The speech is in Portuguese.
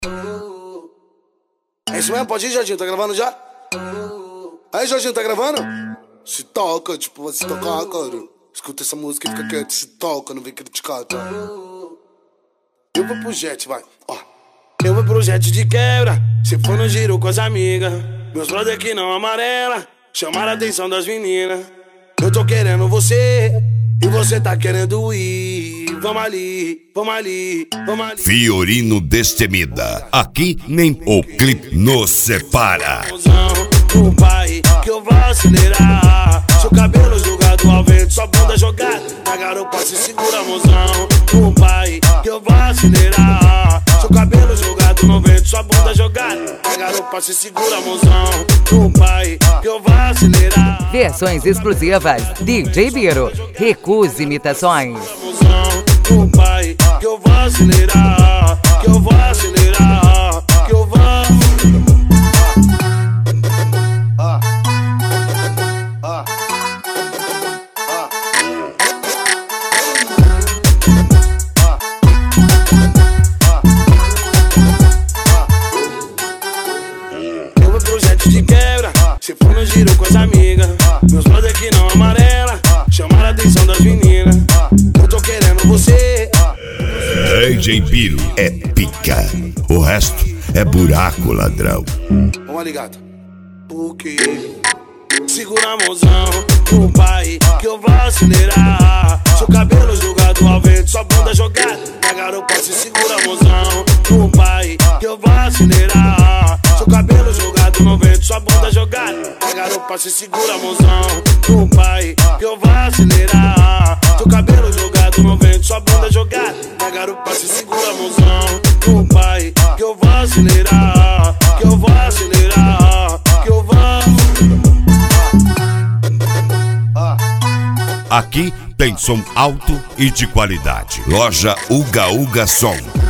É isso mesmo? Pode ir, Jorginho? Tá gravando já? Aí, Jorginho, tá gravando? Se toca, tipo, vai se tocar, cara. Escuta essa música e fica quieto. Se toca, não vem criticar, tá? Eu vou pro jet, vai. Ó. Eu vou pro jet de quebra. Se for no giro com as amigas. Meus brother que não amarela. Chamaram a atenção das meninas. Eu tô querendo você. E você tá querendo ir. Vamos ali, vamos ali, vamos ali. Fiorino Destemida. Aqui nem o clipe nos separa. O pai que eu vou acelerar. Seu cabelo jogado ao vento, sua bunda jogada. A garupa se segura, mozão. O pai que eu vou acelerar. Seu cabelo jogado no vento, sua bunda jogada. A garupa se segura, mozão. O pai que eu vou acelerar. Versões exclusivas DJ Biro. Recuse imitações. O pai que eu vou acelerar. Que eu vou acelerar. Que eu vou. Eu vou pro jet de quebra. Se for no giro com as amigas. Meus brother que não amarela. Chamaram a atenção das meninas. Eu tô querendo você. DJ Biro é pica. O resto é buraco, ladrão. Vamos ligado. Porque segura a mãozão. O pai que eu vou acelerar. Seu cabelo jogado ao vento, sua bunda jogada. A garupa se segura a mãozão. O pai que eu vou acelerar. Seu cabelo jogado no vento, sua bunda jogada. A garupa se segura a mãozão. O pai que eu vou acelerar. Seu cabelo jogado no vento, sua bunda jogada. A garupa se segura a mãozão. O pai que eu vou acelerar. Que eu vou acelerar. Que eu vou. Aqui tem som alto e de qualidade. Loja Uga Uga Som.